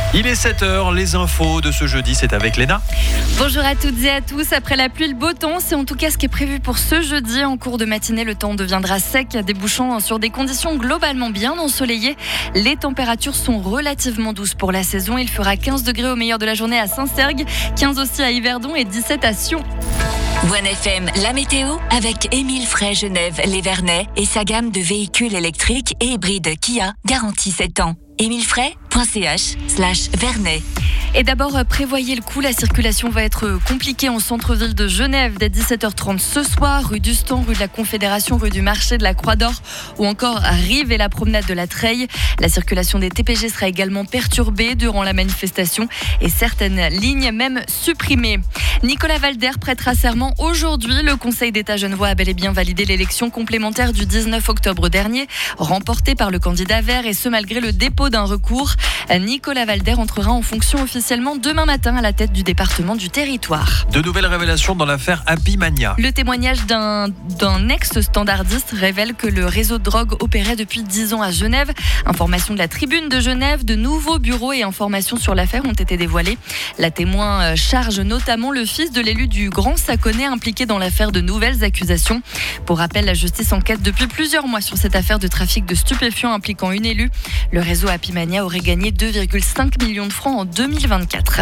Il est 7h, les infos de ce jeudi, c'est avec Léna. Bonjour à toutes et à tous. Après la pluie, le beau temps, c'est en tout cas ce qui est prévu pour ce jeudi. En cours de matinée, le temps deviendra sec, débouchant sur des conditions globalement bien ensoleillées. Les températures sont relativement douces pour la saison. Il fera 15 degrés au meilleur de la journée à Saint-Sergue, 15 aussi à Yverdon et 17 à Sion. One FM, la météo avec Émile Frey Genève, les Vernets et sa gamme de véhicules électriques et hybrides Kia, garantie 7 ans. emilefrey.ch/Vernet. Et d'abord, prévoyez le coup. La circulation va être compliquée en centre-ville de Genève dès 17h30 ce soir. Rue du Stand, rue de la Confédération, rue du Marché de la Croix d'Or ou encore Rive et la promenade de la Treille. La circulation des TPG sera également perturbée durant la manifestation et certaines lignes même supprimées. Nicolas Walder prêtera serment aujourd'hui. Le Conseil d'État genevois a bel et bien validé l'élection complémentaire du 19 octobre dernier, remportée par le candidat vert et ce malgré le dépôt d'un recours. Nicolas Walder entrera en fonction officiellement demain matin à la tête du département du territoire. De nouvelles révélations dans l'affaire Happy Mania. Le témoignage d'un ex-standardiste révèle que le réseau de drogue opérait depuis 10 ans à Genève. Information de la Tribune de Genève, de nouveaux bureaux et informations sur l'affaire ont été dévoilés. La témoin charge notamment le fils de l'élu du Grand Saconnet impliqué dans l'affaire de nouvelles accusations. Pour rappel, la justice enquête depuis plusieurs mois sur cette affaire de trafic de stupéfiants impliquant une élue. Le réseau Happy Mania aurait gagné 2,5 millions de francs en 2024.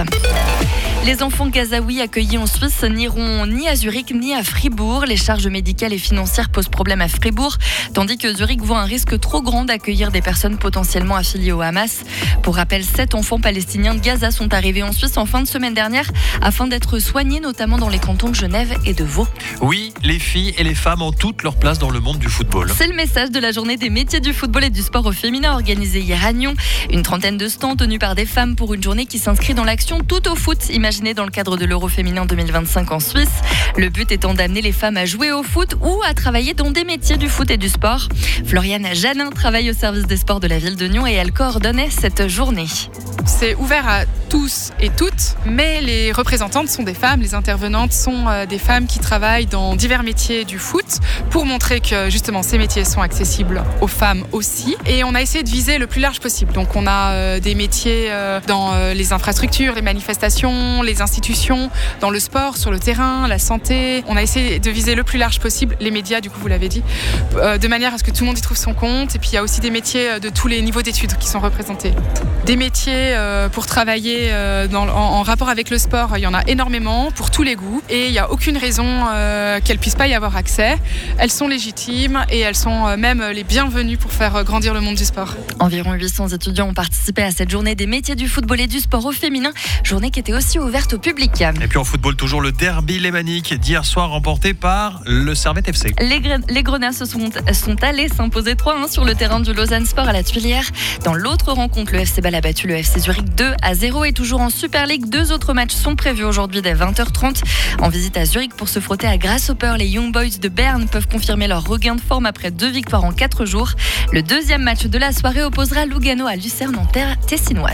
Les enfants gazaouis accueillis en Suisse n'iront ni à Zurich ni à Fribourg. Les charges médicales et financières posent problème à Fribourg, tandis que Zurich voit un risque trop grand d'accueillir des personnes potentiellement affiliées au Hamas. Pour rappel, 7 enfants palestiniens de Gaza sont arrivés en Suisse en fin de semaine dernière afin d'être soignés, notamment dans les cantons de Genève et de Vaud. Oui, les filles et les femmes ont toute leur place dans le monde du football. C'est le message de la journée des métiers du football et du sport au féminin organisée hier à Nyon. Une trentaine de stands tenus par des femmes pour une journée qui s'inscrit dans l'action tout au foot, imaginée dans le cadre de l'Euro féminin 2025 en Suisse. Le but étant d'amener les femmes à jouer au foot ou à travailler dans des métiers du foot et du sport. Floriane Janin travaille au service des sports de la ville de Nyon et elle coordonnait cette journée. C'est ouvert à tous et toutes, mais les représentantes sont des femmes, les intervenantes sont des femmes qui travaillent dans divers métiers du foot pour montrer que justement ces métiers sont accessibles aux femmes aussi. Et on a essayé de viser le plus large possible. Donc on a des métiers dans les infrastructures, les manifestations, les institutions, dans le sport, sur le terrain, la santé. On a essayé de viser le plus large possible, les médias du coup vous l'avez dit, de manière à ce que tout le monde y trouve son compte. Et puis il y a aussi des métiers de tous les niveaux d'études qui sont représentés. Des métiers pour travailler en rapport avec le sport, il y en a énormément pour tous les goûts et il n'y a aucune raison qu'elles ne puissent pas y avoir accès. Elles sont légitimes et elles sont même les bienvenues pour faire grandir le monde du sport. Environ 800 étudiants ont participé à cette journée des métiers du football et du sport au féminin, journée qui était aussi ouverte au public. Et puis en football, toujours le derby lémanique d'hier soir remporté par le Servette FC. Les Grenats sont allés s'imposer 3-1 sur le terrain du Lausanne Sport à la Tuilière. Dans l'autre rencontre, le FC Bâle a battu le FC Zurich 2-0 et toujours en Super League, 2 autres matchs sont prévus aujourd'hui dès 20h30. En visite à Zurich pour se frotter à Grasshopper, les Young Boys de Berne peuvent confirmer leur regain de forme après 2 victoires en 4 jours. Le deuxième match de la soirée opposera Lugano à Lucerne en terre tessinoise.